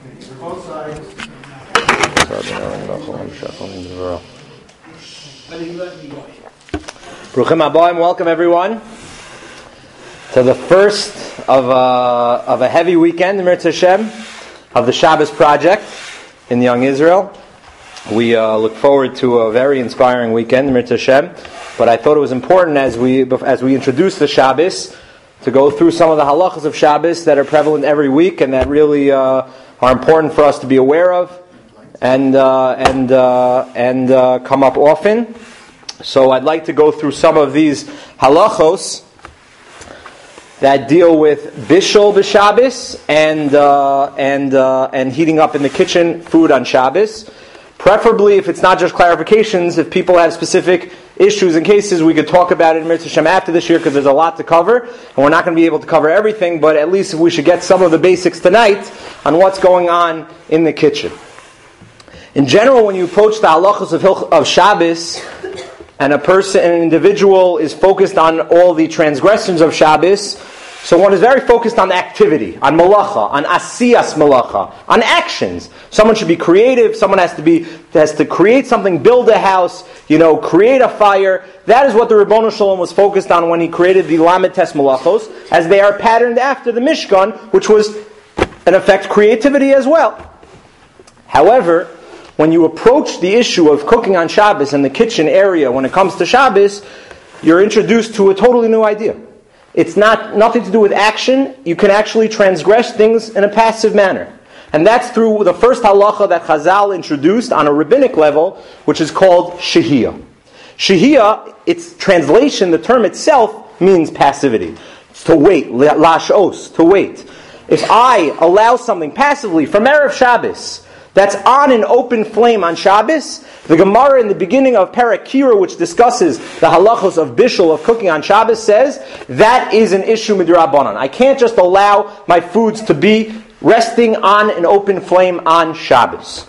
Both sides. Bruchim Abayim, welcome everyone to the first of a heavy weekend, Mirtz Hashem, of the Shabbos Project in Young Israel. We look forward to a very inspiring weekend, Mirtz Hashem, but I thought it was important as we introduce the Shabbos to go through some of the halachas of Shabbos that are prevalent every week and that really are important for us to be aware of and come up often. So I'd like to go through some of these halachos that deal with bishul b'Shabbos and heating up in the kitchen food on Shabbos. Preferably, if it's not just clarifications, if people have specific issues and cases, we could talk about it in Mirtz Hashem after this year because there's a lot to cover, and we're not going to be able to cover everything, but at least we should get some of the basics tonight on what's going on in the kitchen. In general, when you approach the halachos of Shabbos, and an individual is focused on all the transgressions of Shabbos, so one is very focused on activity, on malacha, on asiyas malacha, on actions. Someone should be creative. Someone has to create something, build a house, create a fire. That is what the Ribbono Shel Olam was focused on when he created the Lamed Tes Malachos, as they are patterned after the Mishkan, which was, in effect, creativity as well. However, when you approach the issue of cooking on Shabbos in the kitchen area, when it comes to Shabbos, you're introduced to a totally new idea. It's nothing to do with action. You can actually transgress things in a passive manner. And that's through the first halacha that Chazal introduced on a rabbinic level, which is called shehiyah. Shehiyah, its translation, the term itself, means passivity. It's to wait, lashos, to wait. If I allow something passively from Erev Shabbos that's on an open flame on Shabbos, the Gemara in the beginning of Perek Kira, which discusses the halachos of bishul, of cooking on Shabbos, says that is an issue midrabanan. I can't just allow my foods to be resting on an open flame on Shabbos,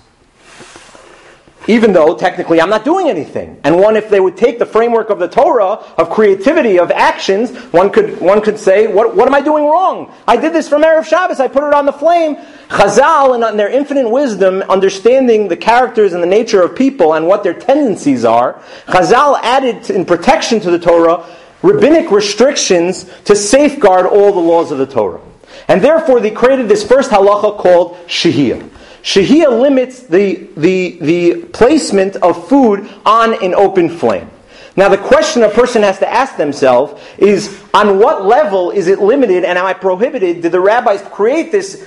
even though technically I'm not doing anything. And if they would take the framework of the Torah, of creativity, of actions, one could say, what am I doing wrong? I did this from Erev Shabbos, I put it on the flame. Chazal, in their infinite wisdom, understanding the characters and the nature of people and what their tendencies are, Chazal added in protection to the Torah rabbinic restrictions to safeguard all the laws of the Torah. And therefore they created this first halacha called shehiyah. Shehiyah limits the placement of food on an open flame. Now the question a person has to ask themselves is, on what level is it limited and am I prohibited? Did the rabbis create this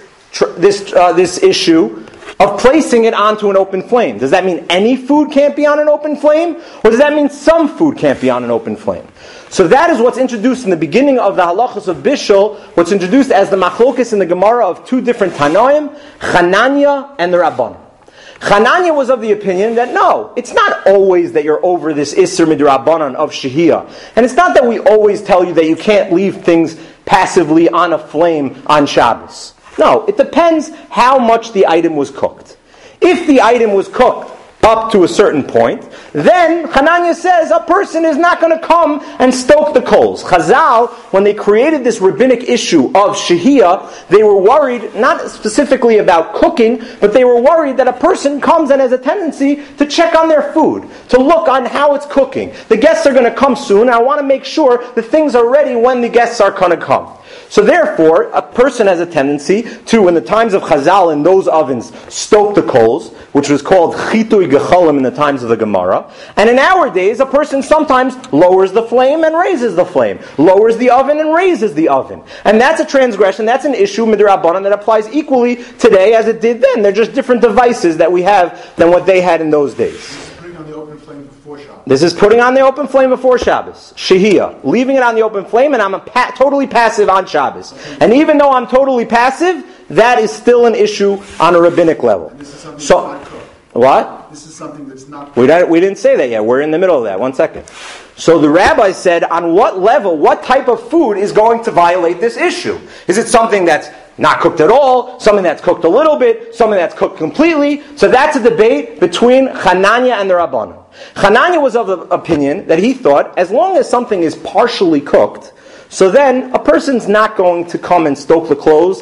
issue of placing it onto an open flame? Does that mean any food can't be on an open flame? Or does that mean some food can't be on an open flame? So that is what's introduced in the beginning of the halachos of bishul, what's introduced as the machlokes in the Gemara of two different Tanoim, Chananya and the Rabbanan. Chananya was of the opinion that no, it's not always that you're over this Isser Midrabanan of Shehiyah. And it's not that we always tell you that you can't leave things passively on a flame on Shabbos. No, it depends how much the item was cooked. If the item was cooked up to a certain point, then Hananya says a person is not going to come and stoke the coals. Chazal, when they created this rabbinic issue of shehiyah, they were worried, not specifically about cooking, but they were worried that a person comes and has a tendency to check on their food, to look on how it's cooking. The guests are going to come soon, and I want to make sure that things are ready when the guests are going to come. So therefore, a person has a tendency to, in the times of Chazal, in those ovens, stoke the coals, which was called chitui gecholim in the times of the Gemara. And in our days, a person sometimes lowers the flame and raises the flame, lowers the oven and raises the oven. And that's a transgression, that's an issue, midrabanan, that applies equally today as it did then. They're just different devices that we have than what they had in those days. This is putting on the open flame before Shabbos. Shehiyah. Leaving it on the open flame, and I'm totally passive on Shabbos. And even though I'm totally passive, that is still an issue on a rabbinic level. And this is something that's not cooked. What? This is something that's not cooked. We didn't say that yet. We're in the middle of that. 1 second. So the rabbi said, on what level, what type of food is going to violate this issue? Is it something that's not cooked at all, something that's cooked a little bit, something that's cooked completely? So that's a debate between Hananya and the Rabbanan. Hananya was of the opinion that he thought, as long as something is partially cooked, So then a person's not going to come and stoke the coals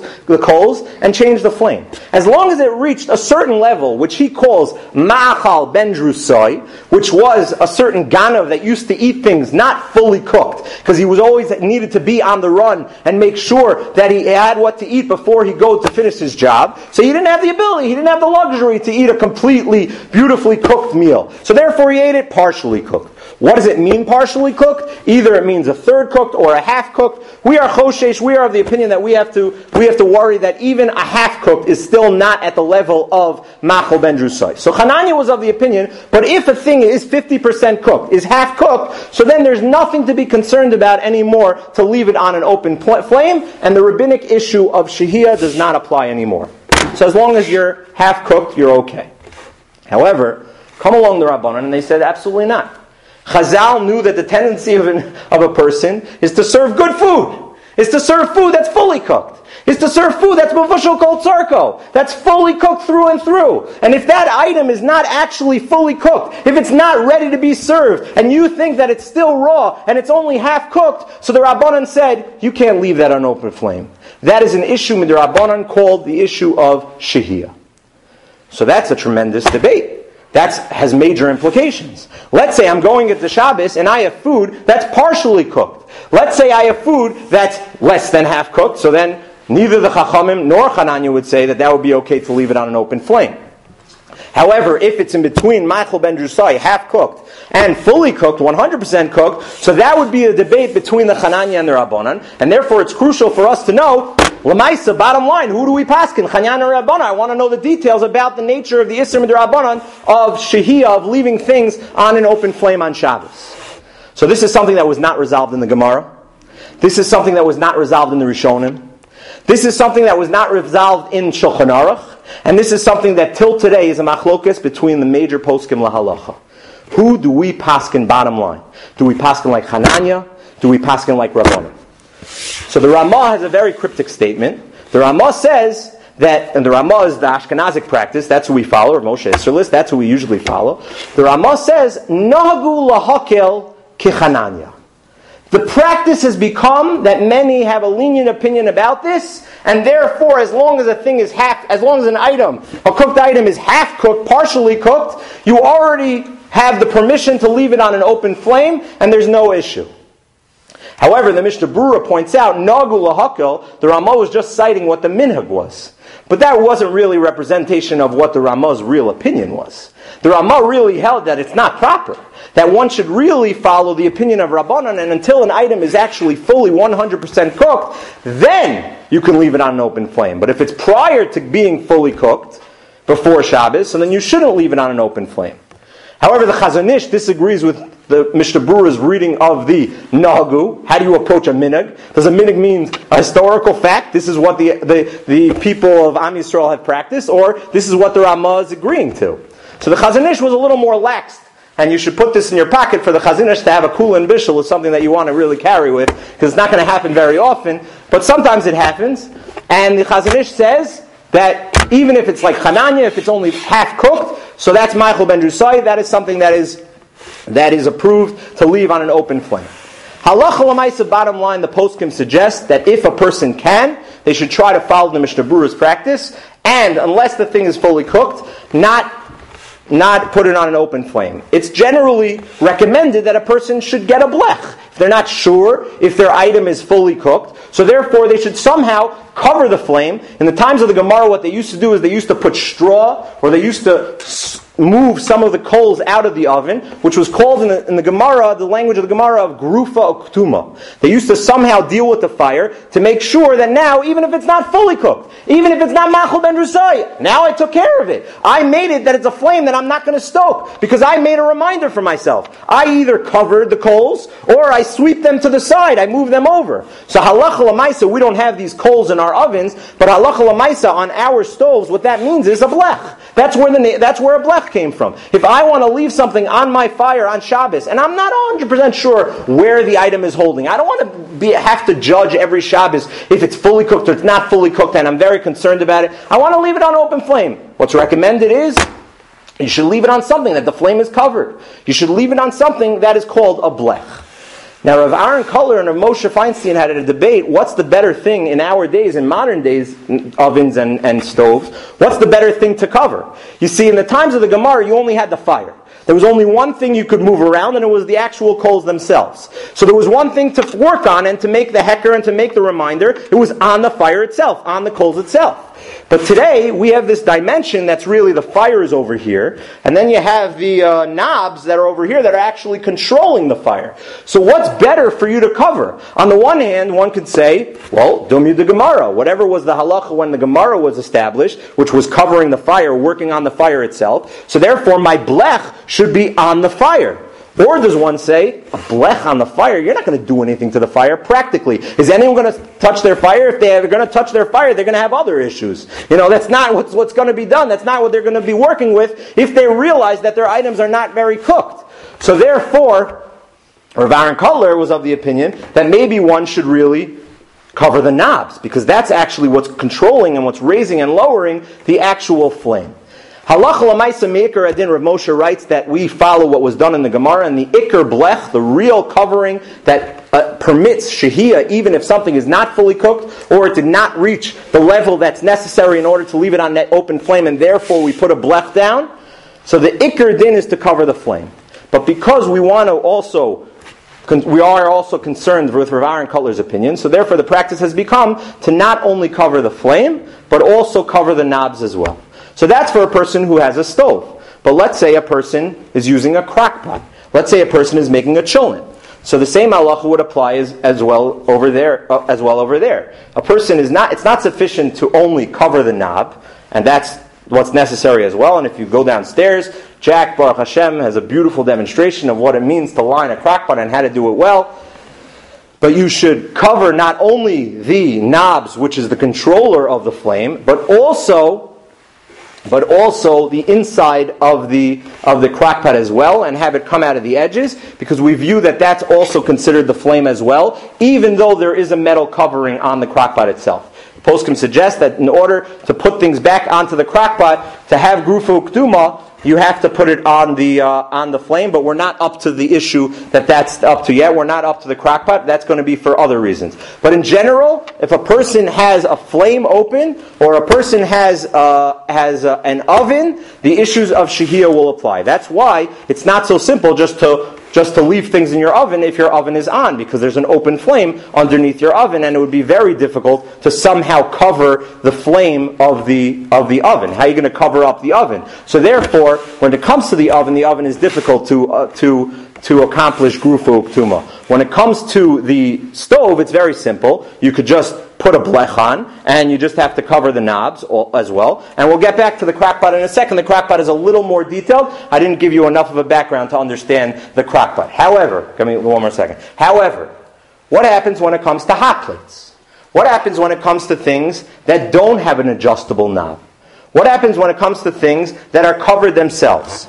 and change the flame. As long as it reached a certain level, which he calls ma'achal ben drusai, which was a certain ganav that used to eat things not fully cooked, because he was always needed to be on the run and make sure that he had what to eat before he go to finish his job. So he didn't have the ability, he didn't have the luxury to eat a completely, beautifully cooked meal. So therefore he ate it partially cooked. What does it mean partially cooked? Either it means a third cooked or a half cooked. We are choshesh, we are of the opinion that we have to worry that even a half cooked is still not at the level of machal ben drusai. So Hananya was of the opinion, but if a thing is 50% cooked, is half cooked, so then there's nothing to be concerned about anymore to leave it on an open flame, and the rabbinic issue of shehiyah does not apply anymore. So as long as you're half cooked, you're okay. However, come along the Rabbanan and they said absolutely not. Chazal knew that the tendency of a person is to serve good food. Is to serve food that's fully cooked. Is to serve food that's mavushal kol tzarko. That's fully cooked through and through. And if that item is not actually fully cooked, if it's not ready to be served, and you think that it's still raw, and it's only half cooked, so the Rabbanan said, you can't leave that on open flame. That is an issue with the Rabbanan called the issue of shehiyah. So that's a tremendous debate. That has major implications. Let's say I'm going into Shabbos and I have food that's partially cooked. Let's say I have food that's less than half cooked, so then neither the Chachamim nor Hananya would say that would be okay to leave it on an open flame. However, if it's in between Machal ben Drusai, half cooked, and fully cooked, 100% cooked, so that would be a debate between the Hananya and the Rabbanan, and therefore it's crucial for us to know, L'maisa, bottom line, who do we paskin? Hananya or Rabbanan? I want to know the details about the nature of the Isser Midrabbanan of Shehiyah, of leaving things on an open flame on Shabbos. So this is something that was not resolved in the Gemara. This is something that was not resolved in the Rishonim. This is something that was not resolved in Shulchan Aruch. And this is something that till today is a machlokes between the major poskim lahalacha. Who do we paskin bottom line? Do we paskin like Hananya? Do we paskin like Rabbanan? So the Ramah has a very cryptic statement. The Ramah says that, and the Ramah is the Ashkenazic practice, that's who we follow, or Moshe Isserlis, that's who we usually follow. The Ramah says, Nahagu lahakel kichananya. The practice has become that many have a lenient opinion about this, and therefore, as long as a thing is as long as an item, a cooked item is half cooked, partially cooked, you already have the permission to leave it on an open flame, and there's no issue. However, the Mishnah Berurah points out, Nagu lahakel, the Ramah was just citing what the minhag was. But that wasn't really representation of what the Ramah's real opinion was. The Ramah really held that it's not proper. That one should really follow the opinion of Rabbanan, and until an item is actually fully 100% cooked, then you can leave it on an open flame. But if it's prior to being fully cooked, before Shabbos, so then you shouldn't leave it on an open flame. However, the Chazon Ish disagrees with the Mishnah Berurah's reading of the Nahagu. How do you approach a minhag? Does a minhag mean a historical fact? This is what the people of Am Yisrael have practiced, or this is what the Ramah is agreeing to? So the Chazon Ish was a little more lax, and you should put this in your pocket for the Chazon Ish to have a kula and bishul is something that you want to really carry with, because it's not going to happen very often, but sometimes it happens. And the Chazon Ish says that even if it's like Hananya, if it's only half cooked, so that's Machal ben Drusai, that is something that is approved to leave on an open flame. Halacha l'maisa, bottom line, the poskim suggest that if a person can, they should try to follow the Mishnah Berurah's practice, and unless the thing is fully cooked, not put it on an open flame. It's generally recommended that a person should get a blech if they're not sure if their item is fully cooked. So therefore, they should somehow cover the flame. In the times of the Gemara, what they used to do is they used to put straw, or they used to move some of the coals out of the oven, which was called in the Gemara, the language of the Gemara, of grufa oktuma. They used to somehow deal with the fire to make sure that now, even if it's not fully cooked, even if it's not machal ben drusai, now I took care of it. I made it that it's a flame that I'm not going to stoke, because I made a reminder for myself. I either covered the coals, or I sweep them to the side, I move them over. So halacha l'maisa, we don't have these coals in our ovens, but halacha l'maisa, on our stoves, what that means is a blech. That's where a blech came from. If I want to leave something on my fire on Shabbos, and I'm not 100% sure where the item is holding, I don't want to have to judge every Shabbos if it's fully cooked or it's not fully cooked, and I'm very concerned about it. I want to leave it on open flame. What's recommended is you should leave it on something that the flame is covered. You should leave it on something that is called a blech. Now, Rav Aaron Kuller and Rav Moshe Feinstein had a debate, what's the better thing in our days, in modern days, ovens and stoves, what's the better thing to cover? You see, in the times of the Gemara, you only had the fire. There was only one thing you could move around, and it was the actual coals themselves. So there was one thing to work on, and to make the hecker and to make the reminder, it was on the fire itself, on the coals itself. But today, we have this dimension that's really the fire is over here, and then you have the knobs that are over here that are actually controlling the fire. So what's better for you to cover? On the one hand, one could say, well, Dumyu de Gemara, whatever was the halacha when the Gemara was established, which was covering the fire, working on the fire itself, so therefore my blech should be on the fire. Or does one say, a blech on the fire, you're not going to do anything to the fire practically. Is anyone going to touch their fire? If they're going to touch their fire, they're going to have other issues. That's not what's going to be done. That's not what they're going to be working with if they realize that their items are not very cooked. So therefore, Rav Aaron Kuller was of the opinion that maybe one should really cover the knobs, because that's actually what's controlling and what's raising and lowering the actual flame. Halacha l'maisa me'ikar adin, Rav Moshe writes that we follow what was done in the Gemara, and the ikar blech, the real covering that permits shehiyah, even if something is not fully cooked, or it did not reach the level that's necessary in order to leave it on that open flame, and therefore we put a blech down. So the ikar din is to cover the flame. But because we are also concerned with Rav Aaron Kuller's opinion, so therefore the practice has become to not only cover the flame, but also cover the knobs as well. So that's for a person who has a stove. But let's say a person is using a crock pot. Let's say a person is making a cholent. So the same halacha would apply as well over there. A person it's not sufficient to only cover the knob, and that's what's necessary as well. And if you go downstairs, Jack Baruch Hashem has a beautiful demonstration of what it means to line a crock pot and how to do it well. But you should cover not only the knobs, which is the controller of the flame, but also the inside of the crock pot as well, and have it come out of the edges, because we view that that's also considered the flame as well, even though there is a metal covering on the crock pot itself. Poskim suggests that in order to put things back onto the crock pot, to have grufa uktuma, you have to put it on the flame, but we're not up to the issue that's up to yet. We're not up to the crock pot. That's going to be for other reasons. But in general, if a person has a flame open, or a person has an oven, the issues of shehiyah will apply. That's why it's not so simple just to leave things in your oven if your oven is on, because there's an open flame underneath your oven, and it would be very difficult to somehow cover the flame of the oven. How are you going to cover up the oven? So therefore, when it comes to the oven is difficult to accomplish grufa uktuma. When it comes to the stove, it's very simple. You could just put a blech on, and you just have to cover the knobs as well. And we'll get back to the crock pot in a second. The crock pot is a little more detailed. I didn't give you enough of a background to understand the crock pot. However, give me one more second. However, what happens when it comes to hot plates? What happens when it comes to things that don't have an adjustable knob? What happens when it comes to things that are covered themselves?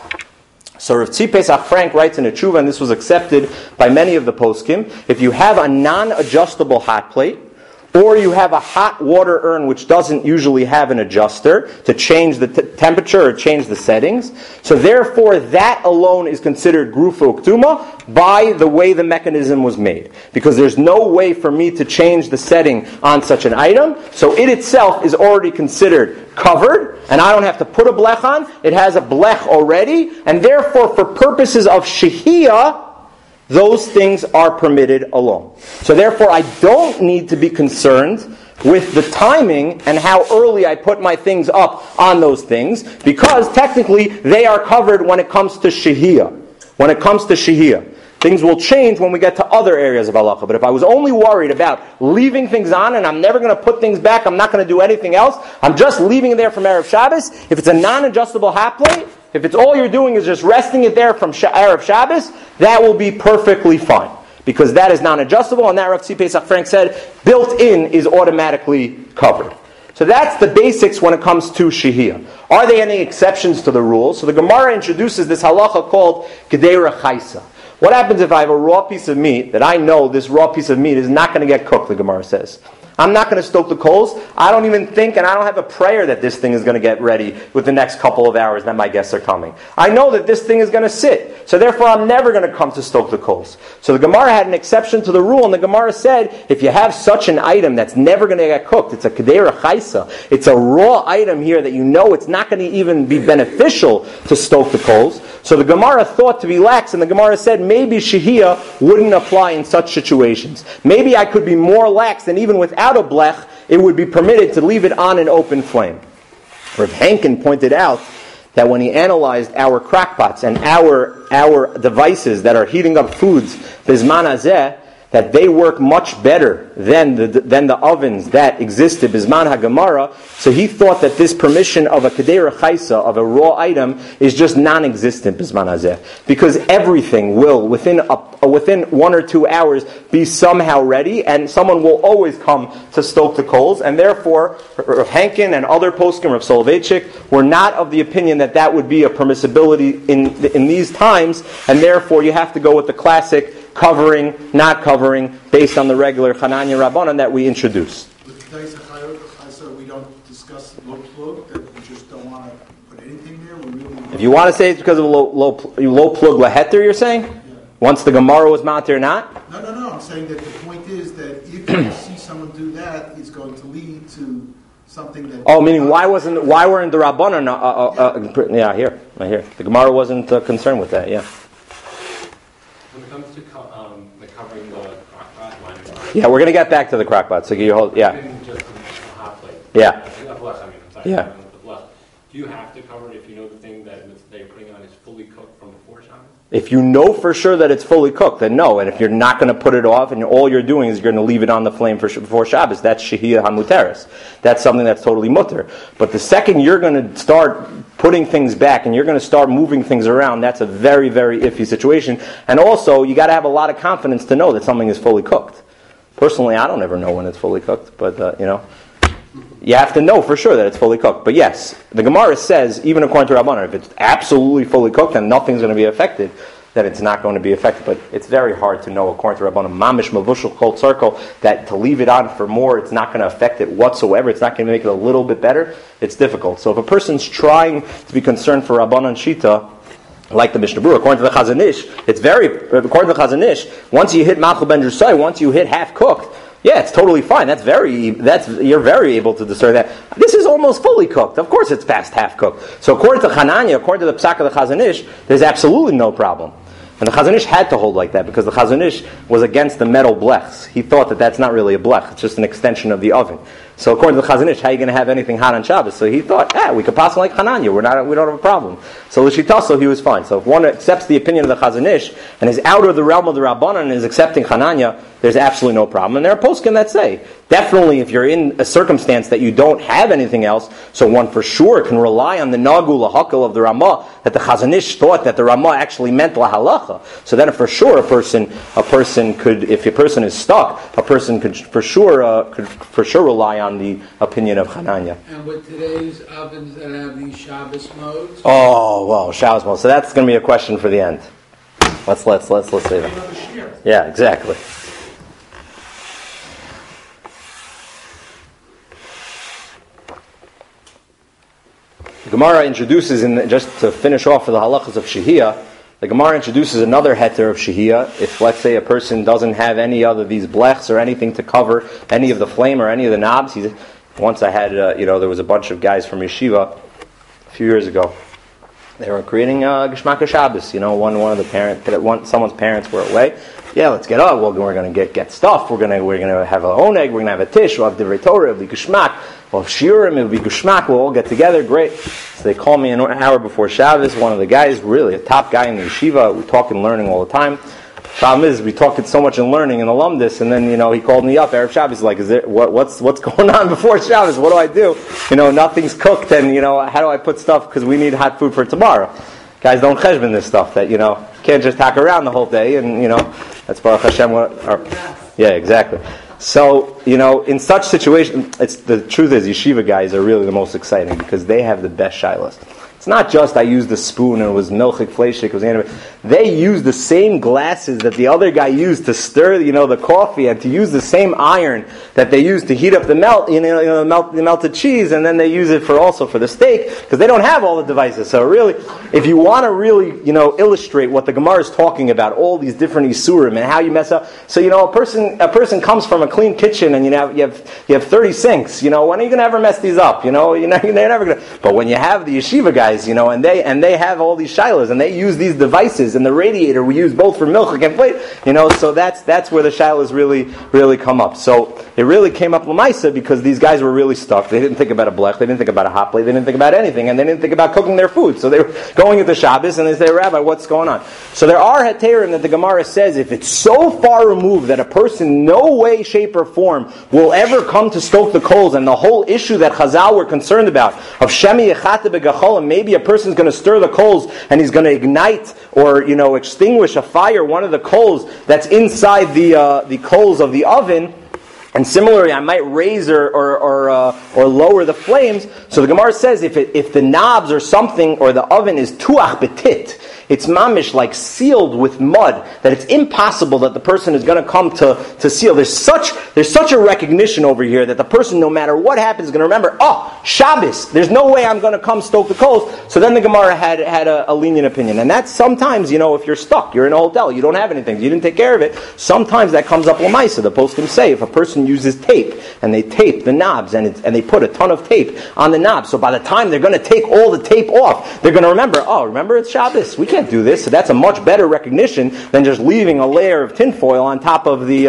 So Rav Tzvi Pesach Frank writes in a tshuva, and this was accepted by many of the poskim, if you have a non-adjustable hot plate, or you have a hot water urn which doesn't usually have an adjuster to change the temperature or change the settings, so therefore that alone is considered grufa uktuma by the way the mechanism was made. Because there's no way for me to change the setting on such an item, so it itself is already considered covered, and I don't have to put a blech on. It has a blech already, and therefore for purposes of shehiyah, those things are permitted alone. So therefore, I don't need to be concerned with the timing and how early I put my things up on those things, because technically they are covered when it comes to shehiyah. When it comes to shehiyah. Things will change when we get to other areas of halacha. But if I was only worried about leaving things on and I'm never going to put things back, I'm not going to do anything else, I'm just leaving it there from Erev Shabbos. If it's a non-adjustable hot plate, if it's all you're doing is just resting it there from Erev Shabbos, that will be perfectly fine. Because that is non-adjustable, and that Rav Tzvi Pesach Frank said, built in is automatically covered. So that's the basics when it comes to shehiyah. Are there any exceptions to the rule? So the Gemara introduces this halacha called Gedei Rechaisa. What happens if I have a raw piece of meat that I know this raw piece of meat is not going to get cooked, the Gemara says. I'm not going to stoke the coals. I don't even think, and I don't have a prayer that this thing is going to get ready with the next couple of hours that my guests are coming. I know that this thing is going to sit. So therefore, I'm never going to come to stoke the coals. So the Gemara had an exception to the rule, and the Gemara said, if you have such an item that's never going to get cooked, it's a kedera chaisa, it's a raw item here that you know it's not going to even be beneficial to stoke the coals. So the Gemara thought to be lax, and the Gemara said maybe shehiyah wouldn't apply in such situations. Maybe I could be more lax, and even without a blech, it would be permitted to leave it on an open flame. Rav Henkin pointed out that when he analyzed our crackpots and our devices that are heating up foods, bizman hazeh, that they work much better than the ovens that existed bizman haGemara. So he thought that this permission of a kedera chaisa, of a raw item, is just non-existent bizman hazeh, because everything will within 1 or 2 hours be somehow ready, and someone will always come to stoke the coals. And therefore, Rav Henkin and other poskim, Rav Soloveitchik, were not of the opinion that that would be a permissibility in these times, and therefore you have to go with the classic covering, not covering, based on the regular Chananya Rabbanan that we introduce. With today's Chaisa, we don't discuss low plug, that we just don't want to put anything there. We really If you want to say it's because of low plug laheter, you're saying? Yeah. Once the Gemara was matir or not? No. I'm saying that the point is that if you see someone do that, it's going to lead to something that... Oh, meaning why weren't the Rabbanan, right here. The Gemara wasn't concerned with that, yeah. When it comes to covering the crock pot, Yeah, we're going to get back to the crockpot, so you hold, yeah. even just a hot plate. Yeah. A blush, I'm sorry. Yeah. The blush. Do you have to cover it if you know the thing that you're putting on is fully cooked from before Shabbos? If you know for sure that it's fully cooked, then no. And if you're not going to put it off, and all you're doing is you're going to leave it on the flame before Shabbos, that's shehiyah hamuteres. That's something that's totally mutter. But the second you're going to start putting things back and you're going to start moving things around, that's a very, very iffy situation. And also, you got to have a lot of confidence to know that something is fully cooked. Personally, I don't ever know when it's fully cooked, but you have to know for sure that it's fully cooked. But yes, the Gemara says, even according to Rabbanan, if it's absolutely fully cooked and nothing's going to be affected, then it's not going to be affected. But it's very hard to know, according to Rabbanan, mamish mavushal kol circle, that to leave it on for more, it's not going to affect it whatsoever. It's not going to make it a little bit better. It's difficult. So if a person's trying to be concerned for Rabbanan Shita, like the Mishnah Berurah, according to the Chazon Ish, according to the Chazon Ish, once you hit Machal Ben Drusai, once you hit half cooked, yeah, it's totally fine. You're very able to discern that. This is almost fully cooked. Of course it's past half cooked. So according to Chananya, according to the Psak of the Chazon Ish, there's absolutely no problem. And the Chazon Ish had to hold like that because the Chazon Ish was against the metal blechs. He thought that that's not really a blech, it's just an extension of the oven. So according to the Chazon Ish, how are you going to have anything hot on Shabbos? So he thought, we could pass like Hananya, we don't have a problem. So L'shitaso, he was fine. So if one accepts the opinion of the Chazon Ish and is out of the realm of the Rabbanan and is accepting Hananya, there's absolutely no problem. And there are poskim that say, definitely if you're in a circumstance that you don't have anything else, so one for sure can rely on the Nagul Lahakal of the Ramah, that the Chazon Ish thought that the Ramah actually meant La Halacha. So then for sure a person could, if a person is stuck, a person could for sure rely on the opinion of Hananya. And with today's ovens that have these Shabbos modes? Oh, well, Shabbos mode. So that's going to be a question for the end. Let's say that. Yeah, exactly. The Gemara introduces, just to finish off for the halachas of shehiyah, the Gemara introduces another heter of shehiyah. If, let's say, a person doesn't have any other these blechs or anything to cover any of the flame or any of the knobs. Once I had, there was a bunch of guys from yeshiva a few years ago. They were creating Geshmak Shabbos. One of the someone's parents were away. Yeah, let's get up. Well, we're going to get stuff. We're going to have a oneg. We're going to have a tish. We'll have divrei Torah. It'll be Geshmak. We'll have shiurim. It'll be Geshmak. We'll all get together. Great. So they called me an hour before Shabbos. One of the guys, really a top guy in the yeshiva. We talk and learning all the time. Problem is, we talk so much in learning and alumnus, and then he called me up Erev Shabbos. He's like, what's going on before Shabbos? What do I do? Nothing's cooked, and how do I put stuff because we need hot food for tomorrow? Guys don't cheshbon this stuff that can't just hack around the whole day, and that's Baruch Hashem. Yeah, exactly. So in such situations, the truth is, yeshiva guys are really the most exciting because they have the best shilas. It's not just I used the spoon and it was milchik, fleishik, it was animate. They used the same glasses that the other guy used to stir, the coffee, and to use the same iron that they used to heat up the the melted cheese, and then they use it also for the steak, because they don't have all the devices. So really, if you want to really, illustrate what the Gemara is talking about, all these different isurim and how you mess up. So a person comes from a clean kitchen and you have 30 sinks. When are you going to ever mess these up? You're never going to. But when you have the yeshiva guys, and they have all these shilas and they use these devices, and the radiator we use both for milk and plate, so that's where the shilas really come up. So it really came up l'maisa because these guys were really stuck. They didn't think about a blech, they didn't think about a hot plate, they didn't think about anything, and they didn't think about cooking their food. So they were going into Shabbos and they say, Rabbi, what's going on? So there are heterim that the Gemara says if it's so far removed that a person no way, shape, or form will ever come to stoke the coals, and the whole issue that Chazal were concerned about of shemi echate begacholim, maybe a person's going to stir the coals and he's going to ignite or extinguish a fire, one of the coals that's inside the coals of the oven. And similarly, I might raise or lower the flames. So the Gemara says if the knobs or something or the oven is tuach betit, it's mamish like sealed with mud, that it's impossible that the person is going to come to seal. There's such a recognition over here that the person, no matter what happens, is going to remember, Shabbos, there's no way I'm going to come stoke the coals. So then the Gemara had a lenient opinion. And that's sometimes, if you're stuck, you're in a hotel, you don't have anything, you didn't take care of it, sometimes that comes up l'maisa. The poskim say if a person uses tape, and they tape the knobs, and they put a ton of tape on the knobs, so by the time they're going to take all the tape off, they're going to remember it's Shabbos, we can't do this. So that's a much better recognition than just leaving a layer of tinfoil on top of the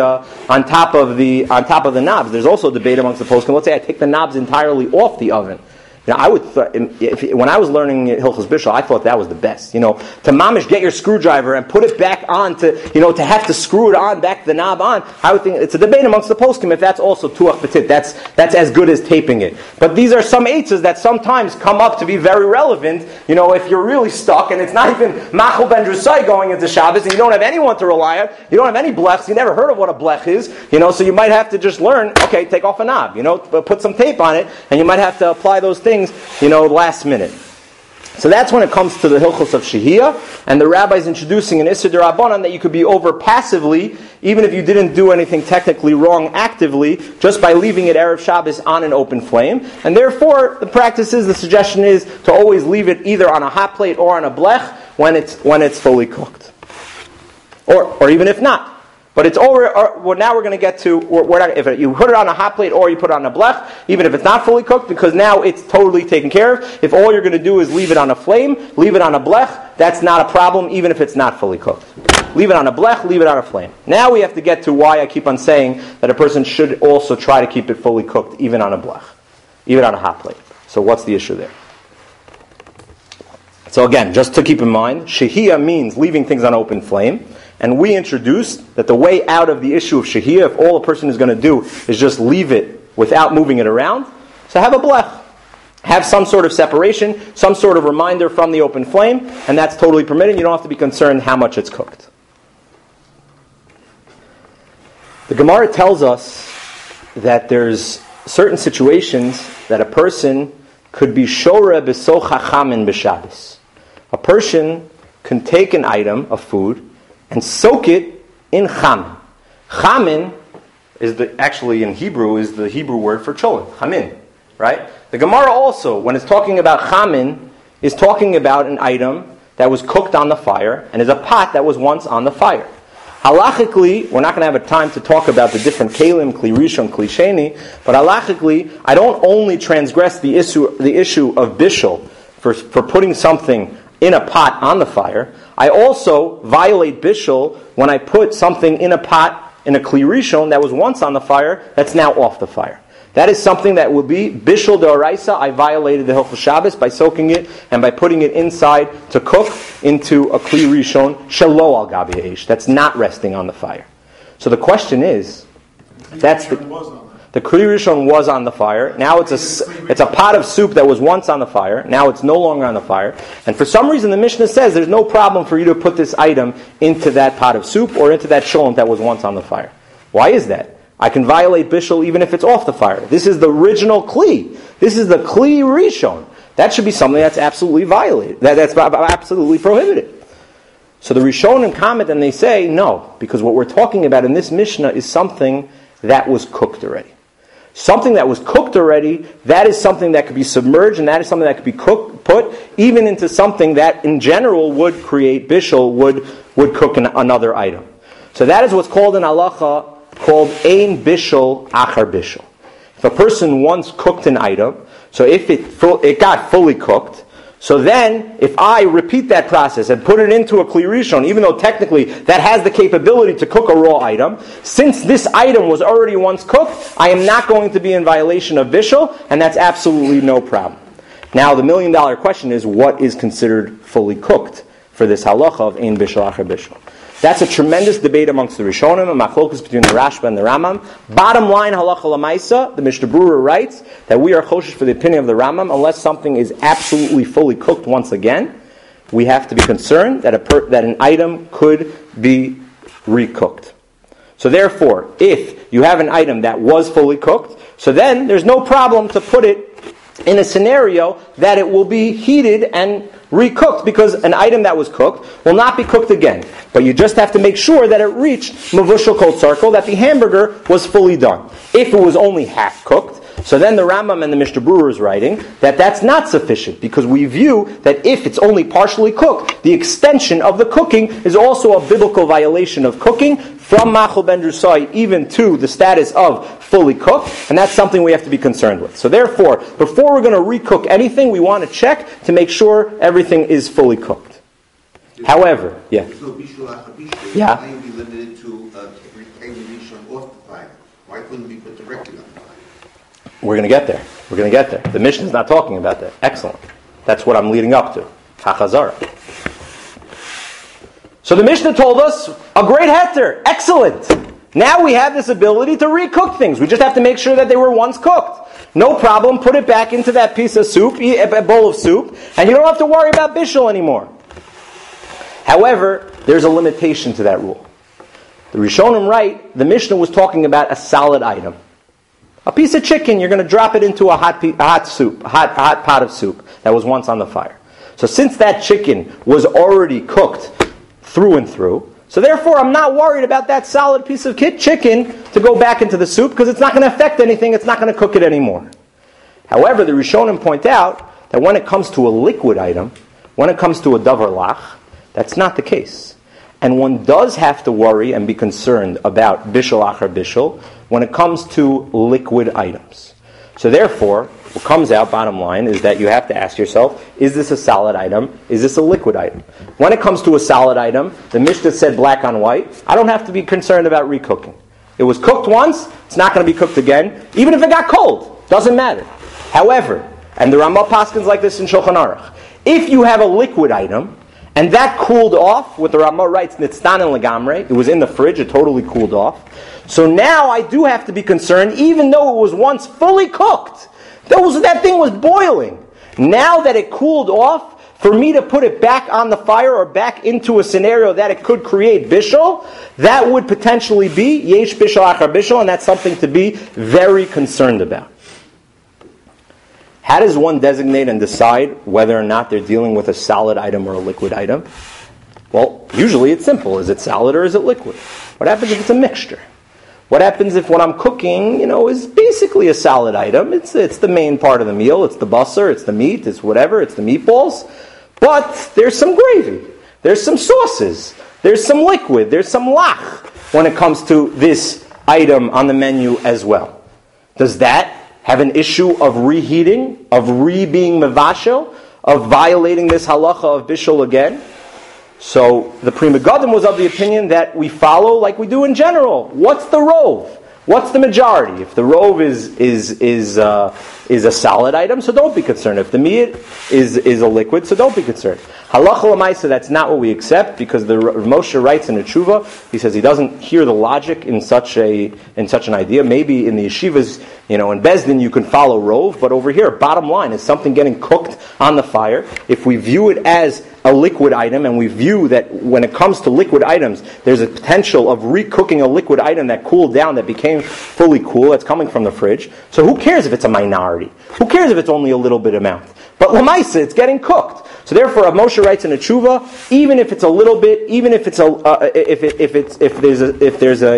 knobs. There's also a debate amongst the poskim. Let's say I take the knobs entirely off the oven. Now, I would when I was learning Hilchos Bishul, I thought that was the best. To mamish get your screwdriver and put it back on to have to screw it on back the knob on. I would think it's a debate amongst the poskim if that's also tuach betit. That's as good as taping it. But these are some eitzes that sometimes come up to be very relevant. If you're really stuck and it's not even machal ben drusai going into Shabbos and you don't have anyone to rely on, you don't have any blechs, you never heard of what a blech is. So you might have to just learn. Okay, take off a knob. Put some tape on it, and you might have to apply those things. Last minute. So that's when it comes to the Hilchos of Shehiyah, and the rabbi's introducing an Issur D'Rabbanan that you could be over passively, even if you didn't do anything technically wrong actively, just by leaving it Erev Shabbos on an open flame. And therefore, the suggestion is to always leave it either on a hot plate or on a blech when it's fully cooked. Or even if not. But it's over. Now we're going to get to if you put it on a hot plate or you put it on a blech, even if it's not fully cooked, because now it's totally taken care of. If all you're going to do is leave it on a flame, leave it on a blech, that's not a problem, even if it's not fully cooked. Leave it on a blech, leave it on a flame. Now we have to get to why I keep on saying that a person should also try to keep it fully cooked, even on a blech, even on a hot plate. So what's the issue there? So again, just to keep in mind, Shehiyah means leaving things on open flame. And we introduced that the way out of the issue of Shehiyah, if all a person is going to do is just leave it without moving it around, so have a blech. Have some sort of separation, some sort of reminder from the open flame, and that's totally permitted. You don't have to be concerned how much it's cooked. The Gemara tells us that there's certain situations that a person could be shora b'socha chamin b'Shabbos. A person can take an item of food and soak it in chamin. Chamin is actually in Hebrew is the Hebrew word for cholent, chamin, right? The Gemara also, when it's talking about chamin, is talking about an item that was cooked on the fire and is a pot that was once on the fire. Halachically, we're not going to have a time to talk about the different kelim, kli rishon, kli sheni, but halachically, I don't only transgress the issue of bishul for putting something in a pot on the fire, I also violate bishul when I put something in a pot, in a kli rishon that was once on the fire, that's now off the fire. That is something that would be bishul d'oraisa. I violated the Hilchos Shabbos by soaking it and by putting it inside to cook into a kli rishon shelo al gabi ha'esh. That's not resting on the fire. So the question is, the kli rishon was on the fire. Now it's a pot of soup that was once on the fire. Now it's no longer on the fire. And for some reason the Mishnah says there's no problem for you to put this item into that pot of soup or into that sholem that was once on the fire. Why is that? I can violate bishul even if it's off the fire. This is the original kli. This is the kli rishon. That should be something that's absolutely violated. That's absolutely prohibited. So the Rishonim comment and they say, no, because what we're talking about in this Mishnah is something that was cooked already. Something that was cooked already, that is something that could be submerged, and that is something that could be put even into something that in general would create bishul, would cook another item. So that is what's called in halacha, called ein bishul achar bishul. If a person once cooked an item, so if it got fully cooked, so then, if I repeat that process and put it into a Kli Rishon, even though technically that has the capability to cook a raw item, since this item was already once cooked, I am not going to be in violation of bishul, and that's absolutely no problem. Now, the $1 million question is, what is considered fully cooked for this halacha of ein bishul achar bishul? That's a tremendous debate amongst the Rishonim, a machlokus between the Rashba and the Rambam. Bottom line, halacha lamaisa, the Mishnah Berurah writes that we are choshesh for the opinion of the Rambam unless something is absolutely fully cooked once again. We have to be concerned that an item could be recooked. So therefore, if you have an item that was fully cooked, so then there's no problem to put it in a scenario that it will be heated and recooked, because an item that was cooked will not be cooked again. But you just have to make sure that it reached mavushal kol tzarko, that the hamburger was fully done. If it was only half cooked, so then the Rambam and the Mishnah Berurah is writing that that's not sufficient, because we view that if it's only partially cooked, the extension of the cooking is also a biblical violation of cooking, from machal ben drusai even to the status of fully cooked, and that's something we have to be concerned with. So therefore, before we're going to recook anything, we want to check to make sure everything is fully cooked. However, yeah. Yeah. Why be limited to taking the rishon off the fire? Why couldn't it be put directly on the fire? We're going to get there. We're going to get there. The Mishnah is not talking about that. Excellent. That's what I'm leading up to. Hachazara. So the Mishnah told us, a great heter. Excellent. Now we have this ability to recook things. We just have to make sure that they were once cooked. No problem. Put it back into that piece of soup, a bowl of soup, and you don't have to worry about bishul anymore. However, there's a limitation to that rule. The Rishonim write, the Mishnah was talking about a solid item. A piece of chicken, you're going to drop it into a hot pot of soup that was once on the fire. So since that chicken was already cooked through and through, so therefore I'm not worried about that solid piece of chicken to go back into the soup, because it's not going to affect anything, it's not going to cook it anymore. However, the Rishonim point out that when it comes to a liquid item, when it comes to a davar lach, that's not the case. And one does have to worry and be concerned about bishul achar bishul when it comes to liquid items. So therefore, what comes out, bottom line, is that you have to ask yourself, is this a solid item? Is this a liquid item? When it comes to a solid item, the Mishnah said black on white, I don't have to be concerned about recooking. It was cooked once, it's not going to be cooked again, even if it got cold, doesn't matter. However, and the Ramah paskins like this in Shulchan Aruch, if you have a liquid item, and that cooled off, what the Ramah writes, nitztan and legamre, it was in the fridge, it totally cooled off. So now I do have to be concerned, even though it was once fully cooked. That thing was boiling. Now that it cooled off, for me to put it back on the fire or back into a scenario that it could create bishul, that would potentially be yesh bishul achar bishul, and that's something to be very concerned about. How does one designate and decide whether or not they're dealing with a solid item or a liquid item? Well, usually it's simple. Is it solid or is it liquid? What happens if it's a mixture? What happens if what I'm cooking, is basically a solid item? It's the main part of the meal. It's the basar, it's the meat, it's whatever, it's the meatballs. But there's some gravy. There's some sauces. There's some liquid. There's some lach when it comes to this item on the menu as well. Does that have an issue of reheating, of being mevashel, of violating this halacha of bishul again? So the Pri Megadim was of the opinion that we follow like we do in general. What's the rove? What's the majority? If the rove is a solid item, so don't be concerned. If the meat is a liquid, so don't be concerned. Halacha l'maisa, that's not what we accept, because the Moshe writes in a tshuva, he says he doesn't hear the logic in such an idea. Maybe in the yeshivas, in Bezdin you can follow rove, but over here, bottom line, is something getting cooked on the fire. If we view it as a liquid item, and we view that when it comes to liquid items, there's a potential of recooking a liquid item that cooled down, that became fully cool, that's coming from the fridge. So who cares if it's a minority? Who cares if it's only a little bit amount? But Lamaisa, it's getting cooked. So therefore, Rav Moshe writes in a tshuva, even if it's a little bit, even if it's if there's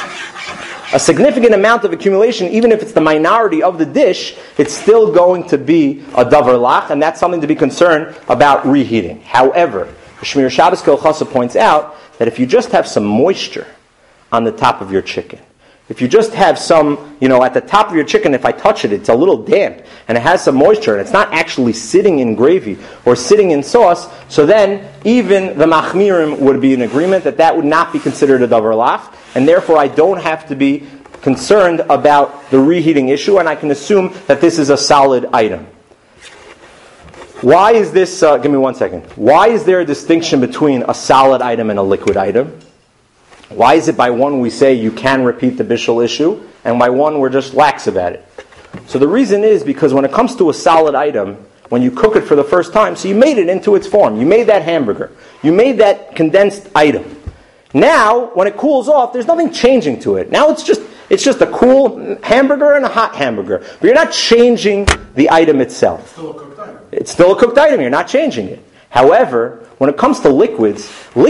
a significant amount of accumulation, even if it's the minority of the dish, it's still going to be a davar lach, and that's something to be concerned about reheating. However, Shmir Shabbos Kol Chasa points out that if you just have some moisture on the top of your chicken, if you just have some, at the top of your chicken, if I touch it, it's a little damp, and it has some moisture, and it's not actually sitting in gravy or sitting in sauce, so then even the machmirim would be in agreement that would not be considered a davar lach, and therefore I don't have to be concerned about the reheating issue, and I can assume that this is a solid item. Why is this, give me 1 second. Why is there a distinction between a solid item and a liquid item? Why is it by one we say you can repeat the bishul issue, and by one we're just lax about it? So the reason is because when it comes to a solid item, when you cook it for the first time, so you made it into its form, you made that hamburger, you made that condensed item. Now, when it cools off, there's nothing changing to it. Now it's just a cool hamburger and a hot hamburger. But you're not changing the item itself. Still a cooked item. It's still a cooked item. You're not changing it. However, when it comes to liquids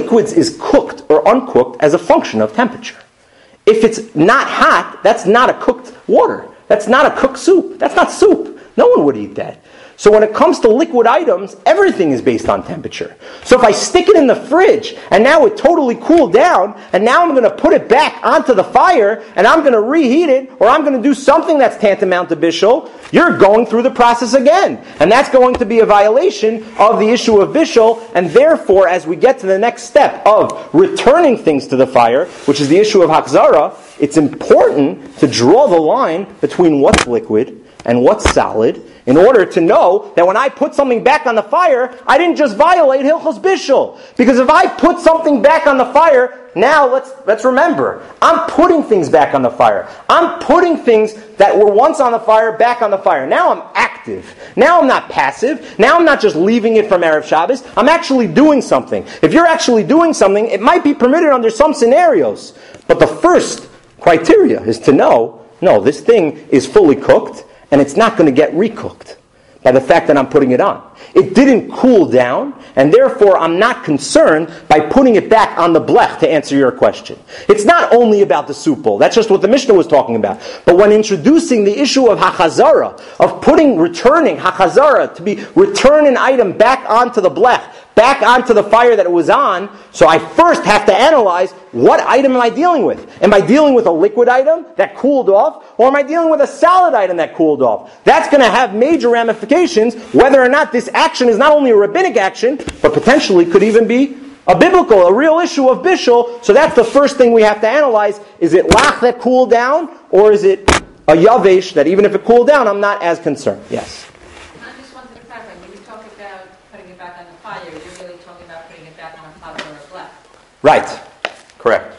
is cooked or uncooked as a function of temperature. If it's not hot, that's not a cooked water. That's not a cooked soup. That's not soup. No one would eat that. So when it comes to liquid items, everything is based on temperature. So if I stick it in the fridge, and now it totally cooled down, and now I'm going to put it back onto the fire, and I'm going to reheat it, or I'm going to do something that's tantamount to bishul, you're going through the process again. And that's going to be a violation of the issue of bishul, and therefore, as we get to the next step of returning things to the fire, which is the issue of hakzara, it's important to draw the line between what's liquid and what's solid, in order to know that when I put something back on the fire, I didn't just violate Hilchos Bishul. Because if I put something back on the fire, now let's remember, I'm putting things back on the fire. I'm putting things that were once on the fire back on the fire. Now I'm active. Now I'm not passive. Now I'm not just leaving it from Erev Shabbos. I'm actually doing something. If you're actually doing something, it might be permitted under some scenarios. But the first criteria is to know, no, this thing is fully cooked, and it's not going to get recooked by the fact that I'm putting it on. It didn't cool down, and therefore I'm not concerned by putting it back on the blech, to answer your question. It's not only about the soup bowl. That's just what the Mishnah was talking about. But when introducing the issue of hachazara, of returning hachazara, to be return an item back onto the blech, back onto the fire that it was on, so I first have to analyze, what item am I dealing with? Am I dealing with a liquid item that cooled off, or am I dealing with a solid item that cooled off? That's going to have major ramifications, whether or not this action is not only a rabbinic action, but potentially could even be a real issue of bishul. So that's the first thing we have to analyze. Is it lach that cooled down, or is it a yavesh that even if it cooled down, I'm not as concerned? Yes? I just wanted to clarify, when you talk about putting it back on the fire, you're really talking about putting it back on a fire or a black. Right. Correct.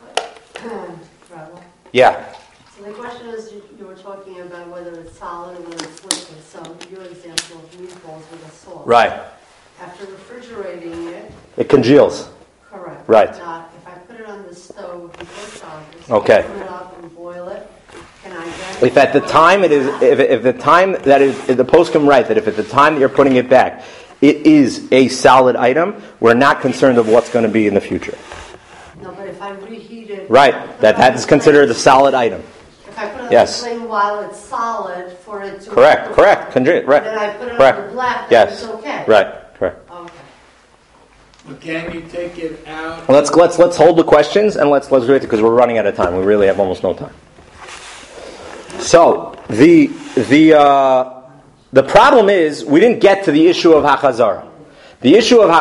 Rabbi. Yeah. So the question is, you were talking about whether it's solid or whether it's liquid. So your example of meatballs with a sauce. Right. After refrigerating it. It congeals. Correct. Right. Not, if I put it on the stove before Shabbos, Okay. Put it up and boil it, can I get If at the time it is, if the time that is, the poskim write that if at the time that you're putting it back, it is a solid item, we're not concerned of what's going to be in the future. No, but if I reheat it. Right. That is considered a solid item. If I put it on Yes. the flame while it's solid for it to. Correct. Right. Then I put it Correct. on the black, then Yes. it's okay. Right. Correct. Okay. But can you take it out? Let's hold the questions and let's do it because we're running out of time. We really have almost no time. So the problem is we didn't get to the issue of hachazara. The issue of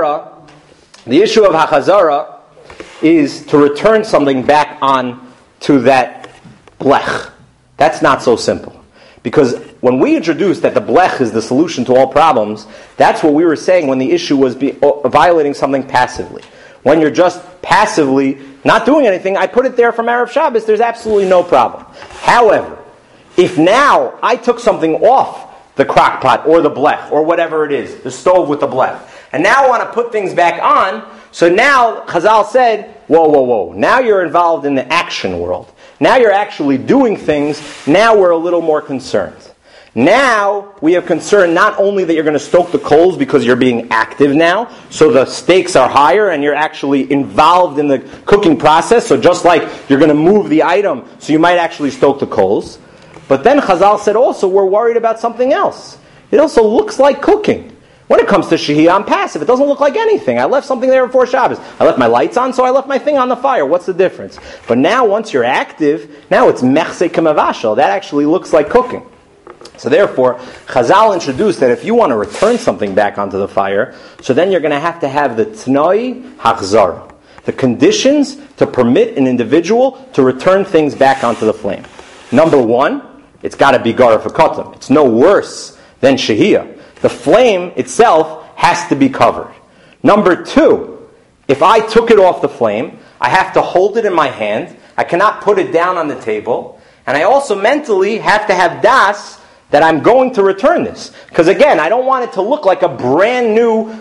hachazara is to return something back on to that blech. That's not so simple. Because when we introduced that the blech is the solution to all problems, that's what we were saying when the issue was violating something passively. When you're just passively not doing anything, I put it there from Erev Shabbos, there's absolutely no problem. However, if now I took something off the crock pot or the blech or whatever it is, the stove with the blech, and now I want to put things back on, so now Chazal said, whoa, now you're involved in the action world. Now you're actually doing things, now we're a little more concerned. Now we have concern not only that you're going to stoke the coals because you're being active now, so the stakes are higher and you're actually involved in the cooking process, so just like you're going to move the item, so you might actually stoke the coals. But then Chazal said also we're worried about something else. It also looks like cooking. When it comes to shehiyah, I'm passive. It doesn't look like anything. I left something there before Shabbos. I left my lights on, so I left my thing on the fire. What's the difference? But now, once you're active, now it's mechse k'mavashal. That actually looks like cooking. So therefore, Chazal introduced that if you want to return something back onto the fire, so then you're going to have the t'nai hachzara, the conditions to permit an individual to return things back onto the flame. Number one, it's got to be garaf hakotam. It's no worse than shehiyah. The flame itself has to be covered. Number two, if I took it off the flame, I have to hold it in my hand. I cannot put it down on the table. And I also mentally have to have das that I'm going to return this. Because again, I don't want it to look like a brand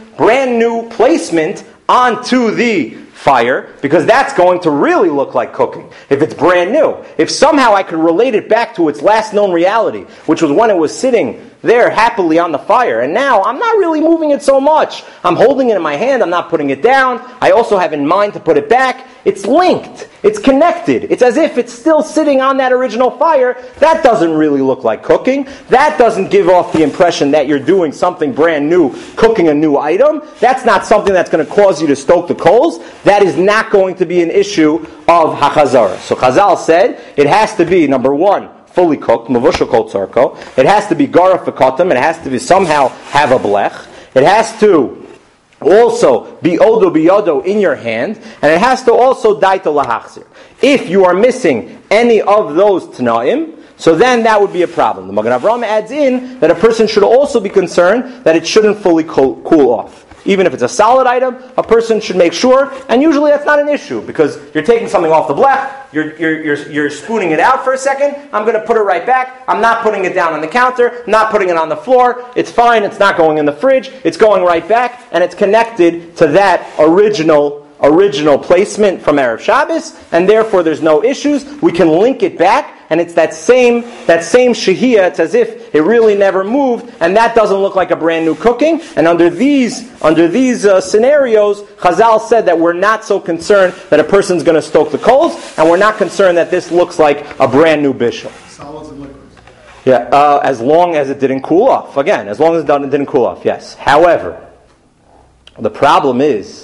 new placement onto the fire, because that's going to really look like cooking if it's brand new. If somehow I could relate it back to its last known reality, which was when it was sitting there happily on the fire, and now I'm not really moving it so much. I'm holding it in my hand, I'm not putting it down. I also have in mind to put it back. It's linked. It's connected. It's as if it's still sitting on that original fire. That doesn't really look like cooking. That doesn't give off the impression that you're doing something brand new, cooking a new item. That's not something that's going to cause you to stoke the coals. That is not going to be an issue of hachazara. So Chazal said it has to be, number one, fully cooked, mavushal kol tzarko. It has to be garaf v'kotam. It has to be somehow have a blech. It has to also be odo biyodo in your hand, and it has to also daito lahachzir. If you are missing any of those tanaim, so then that would be a problem. The Magen Avraham adds in that a person should also be concerned that it shouldn't fully cool off. Even if it's a solid item, a person should make sure, and usually that's not an issue, because you're taking something off the blech, you're spooning it out for a second, I'm going to put it right back, I'm not putting it down on the counter, not putting it on the floor, it's fine, it's not going in the fridge, it's going right back, and it's connected to that original placement from Erev Shabbos, and therefore there's no issues. We can link it back, and it's that same shehiyah. It's as if it really never moved, and that doesn't look like a brand new cooking. And under these scenarios, Chazal said that we're not so concerned that a person's going to stoke the coals, and we're not concerned that this looks like a brand new bishul. Solids and liquids. Yeah, as long as it didn't cool off. Again, as long as it didn't cool off. Yes. However, the problem is,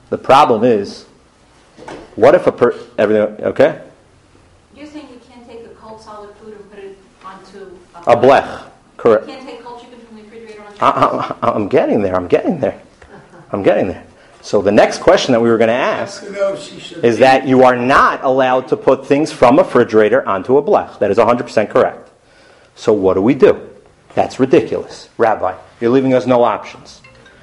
what if everything okay? You're saying you can't take a cold solid food and put it onto A blech, correct. You can't take cold chicken from the refrigerator onto I'm getting there. So the next question that we were going to ask is that you are not allowed to put things from a refrigerator onto a blech. That is 100% correct. So what do? That's ridiculous. Rabbi, you're leaving us no options.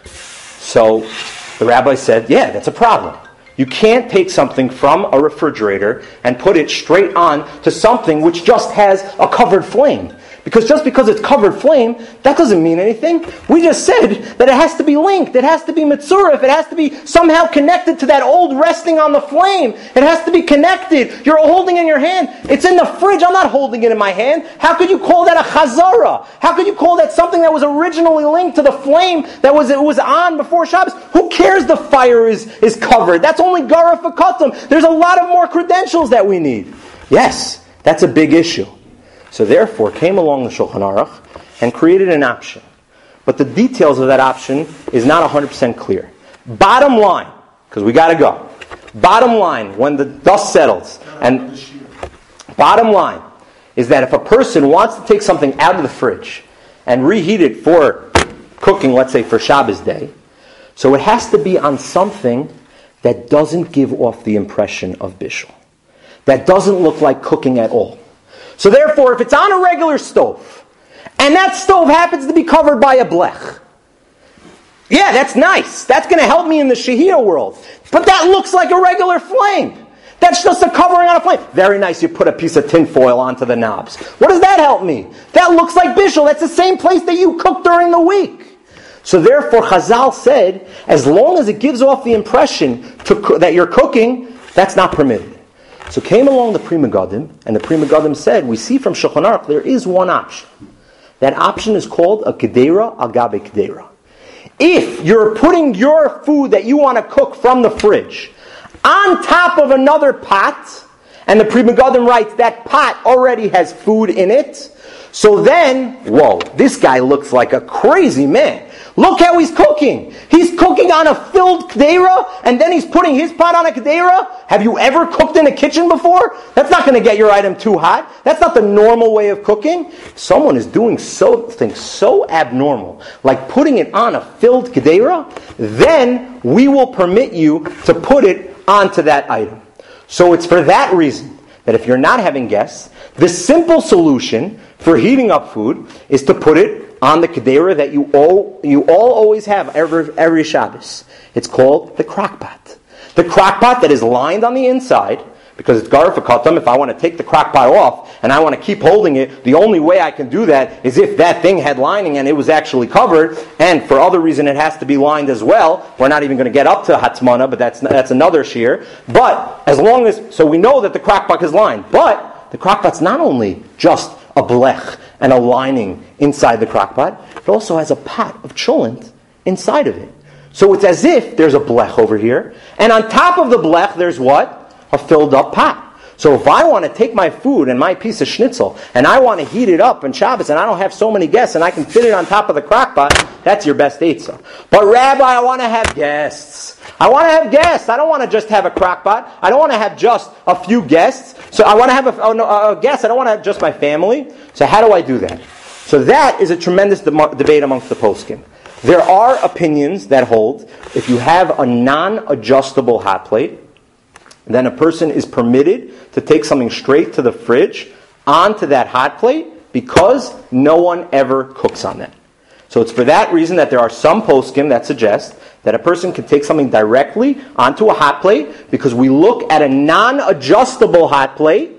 So the rabbi said, yeah, that's a problem. You can't take something from a refrigerator and put it straight on to something which just has a covered flame. Because just because it's covered flame, that doesn't mean anything. We just said that it has to be linked. It has to be mitzurif. It has to be somehow connected to that old resting on the flame. It has to be connected. You're holding it in your hand. It's in the fridge. I'm not holding it in my hand. How could you call that a chazara? How could you call that something that was originally linked to the flame that was on before Shabbos? Who cares the fire is covered? That's only garaf v'katam. There's a lot of more credentials that we need. Yes, that's a big issue. So therefore, came along the Shulchan Aruch and created an option. But the details of that option is not 100% clear. Bottom line, because we got to go. Bottom line, when the dust settles, and bottom line is that if a person wants to take something out of the fridge and reheat it for cooking, let's say for Shabbos day, so it has to be on something that doesn't give off the impression of bishul, that doesn't look like cooking at all. So therefore, if it's on a regular stove, and that stove happens to be covered by a blech, yeah, that's nice. That's going to help me in the shehiyah world. But that looks like a regular flame. That's just a covering on a flame. Very nice, you put a piece of tin foil onto the knobs. What does that help me? That looks like bishul. That's the same place that you cook during the week. So therefore, Chazal said, as long as it gives off the impression that you're cooking, that's not permitted. So came along the Pri Megadim, and the Pri Megadim said, we see from Shulchan Aruch there is one option. That option is called a kedera al gabe kedera. If you're putting your food that you want to cook from the fridge on top of another pot, and the Pri Megadim writes that pot already has food in it, so then, whoa, this guy looks like a crazy man. Look how he's cooking. He's cooking on a filled kedera, and then he's putting his pot on a kedera. Have you ever cooked in a kitchen before? That's not going to get your item too hot. That's not the normal way of cooking. Someone is doing something so abnormal, like putting it on a filled kedera, then we will permit you to put it onto that item. So it's for that reason that if you're not having guests, the simple solution for heating up food is to put it on the kedera that you all always have every Shabbos. It's called the crockpot. The crockpot that is lined on the inside, because it's garfa katam. If I want to take the crockpot off and I want to keep holding it, the only way I can do that is if that thing had lining and it was actually covered, and for other reason it has to be lined as well. We're not even going to get up to hatzmana, but that's another shiur. But as long as, so we know that the crockpot is lined, but the crockpot's not only just a blech and a lining inside the crockpot, it also has a pot of cholent inside of it. So it's as if there's a blech over here, and on top of the blech there's what? A filled up pot. So if I want to take my food and my piece of schnitzel, and I want to heat it up on Shabbos, and I don't have so many guests, and I can fit it on top of the crockpot, that's your best eitzah. But Rabbi, I want to have guests. I want to have guests. I don't want to just have a crockpot. I don't want to have just a few guests. So I want to have a guest. I don't want to have just my family. So how do I do that? So that is a tremendous debate amongst the poskim. There are opinions that hold if you have a non-adjustable hot plate, then a person is permitted to take something straight to the fridge onto that hot plate because no one ever cooks on that. So it's for that reason that there are some poskim that suggest that a person can take something directly onto a hot plate because we look at a non-adjustable hot plate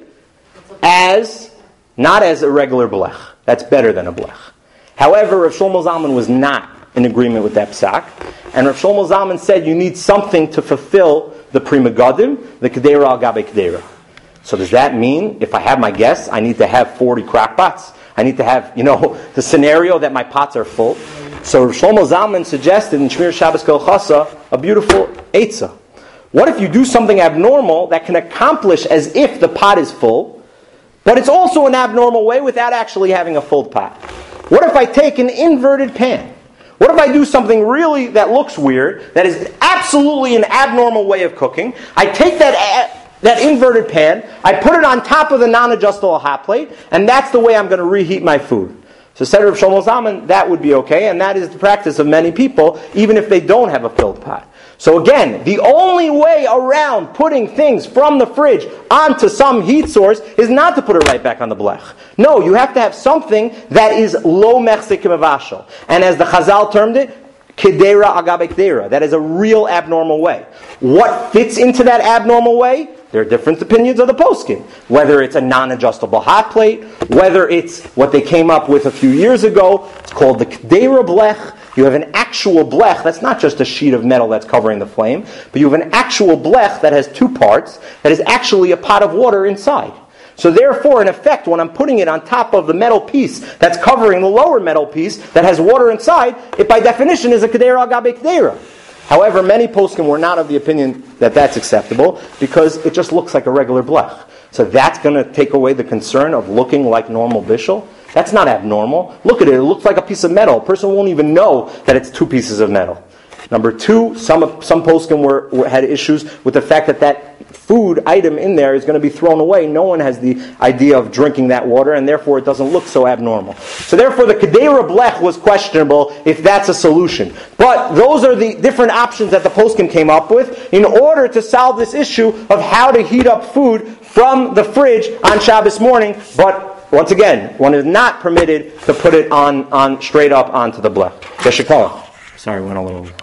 as not as a regular blech. That's better than a blech. However, Rav Shlomo Zalman was not in agreement with that psak, and Rav Shlomo Zalman said you need something to fulfill the Pri Megadim, the kedera al gabe kedera. So does that mean if I have my guests, I need to have 40 crockpots? I need to have, the scenario that my pots are full. So Rav Shlomo Zalman suggested in Shmir Shabbos Kol Chasa a beautiful eitzah. What if you do something abnormal that can accomplish as if the pot is full, but it's also an abnormal way without actually having a full pot? What if I take an inverted pan? What if I do something really that looks weird, that is absolutely an abnormal way of cooking? I take that inverted pan, I put it on top of the non-adjustable hot plate, and that's the way I'm going to reheat my food. So said Rav Shlomo Zalman, that would be okay, and that is the practice of many people, even if they don't have a filled pot. So again, the only way around putting things from the fridge onto some heat source is not to put it right back on the blech. No, you have to have something that is lo mechzik mevashel. And as the Chazal termed it, kedera agabe kedera. That is a real abnormal way. What fits into that abnormal way? There are different opinions of the poskim. Whether it's a non-adjustable hot plate, whether it's what they came up with a few years ago, it's called the kedera blech. You have an actual blech, that's not just a sheet of metal that's covering the flame, but you have an actual blech that has two parts, that is actually a pot of water inside. So therefore, in effect, when I'm putting it on top of the metal piece that's covering the lower metal piece that has water inside, it by definition is a kedera al gabe kedera. However, many poskim were not of the opinion that that's acceptable because it just looks like a regular blech. So that's going to take away the concern of looking like normal bishul. That's not abnormal. Look at it. It looks like a piece of metal. A person won't even know that it's two pieces of metal. Number two, some poskim had issues with the fact that food item in there is going to be thrown away. No one has the idea of drinking that water, and therefore it doesn't look so abnormal. So therefore the kedera blech was questionable if that's a solution. But those are the different options that the poskim came up with in order to solve this issue of how to heat up food from the fridge on Shabbos morning. But once again, one is not permitted to put it on straight up onto the blech. Yeshikah. Sorry, went a little...